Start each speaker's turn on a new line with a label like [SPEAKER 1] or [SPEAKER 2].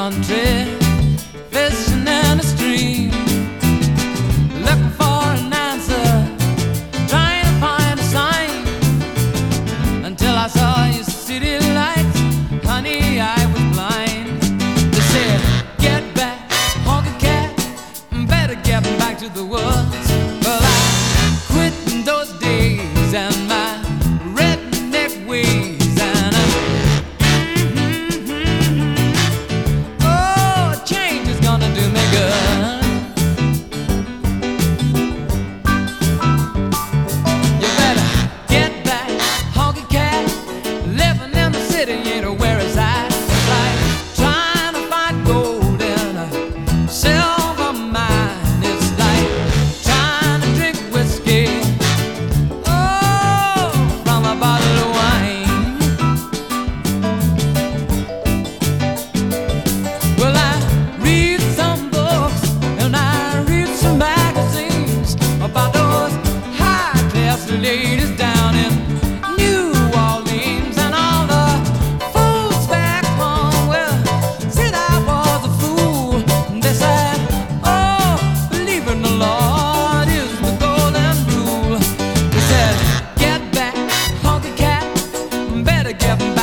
[SPEAKER 1] country, fishing in a stream, looking for an answer, trying to find a sign, until I saw your city lights. Honey, I was blind. They said, get back, honky cat, better get back to the woods. Well, I quit in those days and my redneck ways. Ladies down in New Orleans and all the fools back home, well, said I was a fool. They said, oh, believe in the Lord is the golden rule. They said, get back, honky cat, better get back.